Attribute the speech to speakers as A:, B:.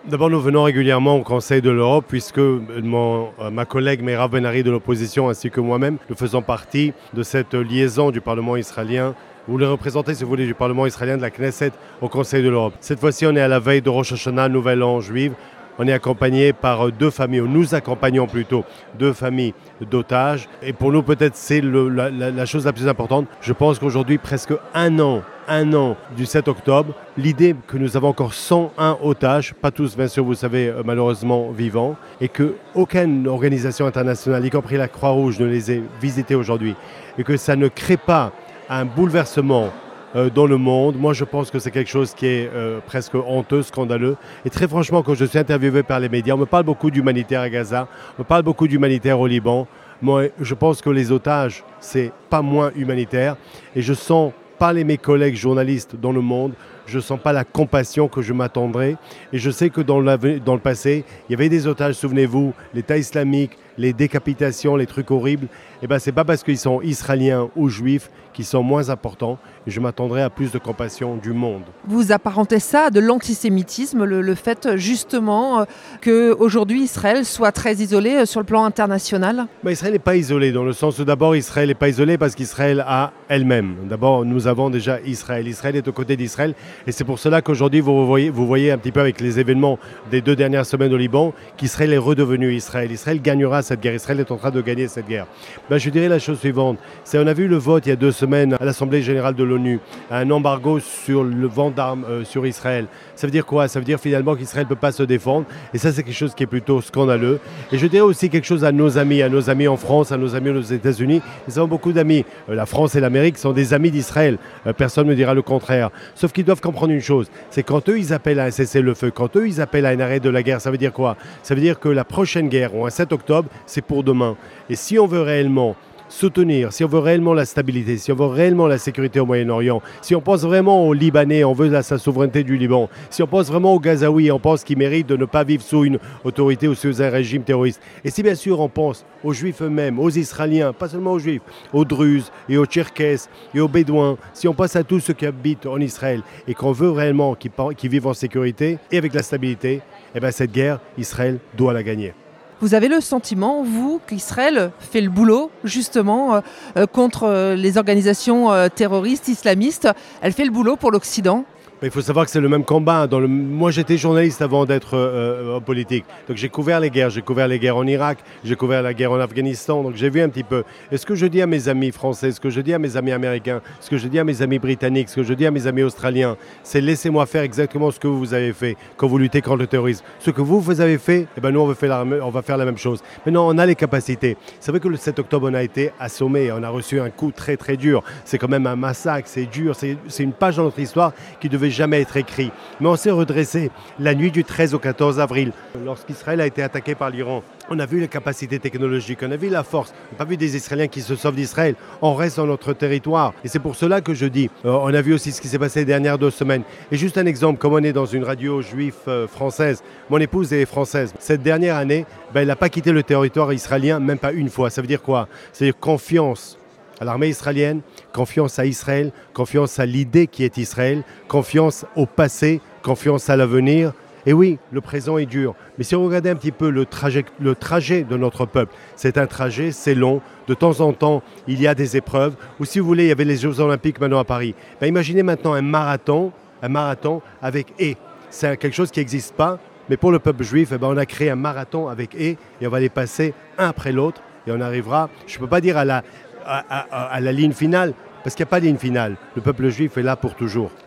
A: D'abord, nous venons régulièrement au Conseil de l'Europe puisque ma collègue Meirav Ben-Ari de l'opposition ainsi que moi-même, nous faisons partie de cette liaison du Parlement israélien. Vous les représentez, si vous voulez, du Parlement israélien de la Knesset au Conseil de l'Europe. Cette fois-ci, on est à la veille de Rosh Hashanah, Nouvel An juif. On est accompagné par deux familles, ou nous accompagnons plutôt deux familles d'otages. Et pour nous, peut-être, c'est la chose la plus importante. Je pense qu'aujourd'hui, presque un an du 7 octobre, l'idée que nous avons encore 101 otages, pas tous, bien sûr, vous savez, malheureusement vivants, et qu'aucune organisation internationale, y compris la Croix-Rouge, ne les ait visités aujourd'hui, et que ça ne crée pas un bouleversement dans le monde. Moi, je pense que c'est quelque chose qui est presque honteux, scandaleux. Et très franchement, quand je suis interviewé par les médias, on me parle beaucoup d'humanitaire à Gaza, on me parle beaucoup d'humanitaire au Liban. Moi, je pense que les otages, c'est pas moins humanitaire. Et je sens, par mes collègues journalistes dans le monde, je ne sens pas la compassion que je m'attendrais. Et je sais que dans le passé, il y avait des otages, souvenez-vous, l'État islamique, les décapitations, les trucs horribles. Eh bien, ce n'est pas parce qu'ils sont israéliens ou juifs qu'ils sont moins importants. Et je m'attendrais à plus de compassion du monde.
B: Vous apparentez ça à de l'antisémitisme, le fait justement qu'aujourd'hui Israël soit très isolé sur le plan international?
A: Israël n'est pas isolé, dans le sens où d'abord Israël n'est pas isolé parce qu'Israël a elle-même. D'abord, nous avons déjà Israël. Israël est aux côtés d'Israël. Et c'est pour cela qu'aujourd'hui, vous voyez un petit peu avec les événements des 2 dernières semaines au Liban, qu'Israël est redevenu Israël. Israël gagnera cette guerre. Israël est en train de gagner cette guerre. Je dirais la chose suivante. On a vu le vote il y a 2 semaines à l'Assemblée générale de l'ONU, un embargo sur le vent d'armes sur Israël. Ça veut dire quoi? Ça veut dire finalement qu'Israël ne peut pas se défendre. Et ça, c'est quelque chose qui est plutôt scandaleux. Et je dirais aussi quelque chose à nos amis en France, à nos amis aux États-Unis. Nous avons beaucoup d'amis. La France et l'Amérique sont des amis d'Israël. Personne ne me dira le contraire. Sauf qu'ils doivent comprendre une chose, c'est quand eux, ils appellent à un cessez-le-feu, quand eux, ils appellent à un arrêt de la guerre, ça veut dire quoi? Ça veut dire que la prochaine guerre, ou un 7 octobre, c'est pour demain. Et si on veut réellement soutenir, si on veut réellement la stabilité, si on veut réellement la sécurité au Moyen-Orient, si on pense vraiment aux Libanais, on veut sa souveraineté du Liban, si on pense vraiment aux Gazaouis, on pense qu'ils méritent de ne pas vivre sous une autorité ou sous un régime terroriste. Et si bien sûr on pense aux Juifs eux-mêmes, aux Israéliens, pas seulement aux Juifs, aux Druzes et aux Tcherkesses et aux Bédouins, si on pense à tous ceux qui habitent en Israël et qu'on veut réellement qu'ils vivent en sécurité et avec la stabilité, eh bien cette guerre, Israël doit la gagner.
B: Vous avez le sentiment, vous, qu'Israël fait le boulot, justement, contre les organisations terroristes, islamistes? Elle fait le boulot pour l'Occident?
A: Il faut savoir que c'est le même combat. Moi, j'étais journaliste avant d'être en politique. Donc, j'ai couvert les guerres. J'ai couvert les guerres en Irak. J'ai couvert la guerre en Afghanistan. Donc, j'ai vu un petit peu. Et ce que je dis à mes amis français, ce que je dis à mes amis américains, ce que je dis à mes amis britanniques, ce que je dis à mes amis australiens, c'est laissez-moi faire exactement ce que vous avez fait quand vous luttez contre le terrorisme. Ce que vous avez fait, nous, on va faire la même chose. Maintenant, on a les capacités. C'est vrai que le 7 octobre, on a été assommé. On a reçu un coup très, très dur. C'est quand même un massacre. C'est dur. C'est une page dans notre histoire qui devait jamais être écrit. Mais on s'est redressé la nuit du 13 au 14 avril, lorsqu'Israël a été attaqué par l'Iran. On a vu les capacités technologiques, on a vu la force. On n'a pas vu des Israéliens qui se sauvent d'Israël. On reste dans notre territoire. Et c'est pour cela que je dis, on a vu aussi ce qui s'est passé les dernières 2 semaines. Et juste un exemple, comme on est dans une radio juive française, mon épouse est française. Cette dernière année, elle n'a pas quitté le territoire israélien, même pas une fois. Ça veut dire quoi? C'est-à-dire confiance à l'armée israélienne, confiance à Israël, confiance à l'idée qui est Israël, confiance au passé, confiance à l'avenir. Et oui, le présent est dur. Mais si on regardait un petit peu le trajet de notre peuple, c'est un trajet, c'est long. De temps en temps, il y a des épreuves. Ou si vous voulez, il y avait les Jeux Olympiques maintenant à Paris. Imaginez maintenant un marathon avec et. C'est quelque chose qui n'existe pas. Mais pour le peuple juif, on a créé un marathon avec et on va les passer un après l'autre. Et on arrivera, je ne peux pas dire à la ligne finale, parce qu'il n'y a pas de ligne finale. Le peuple juif est là pour toujours.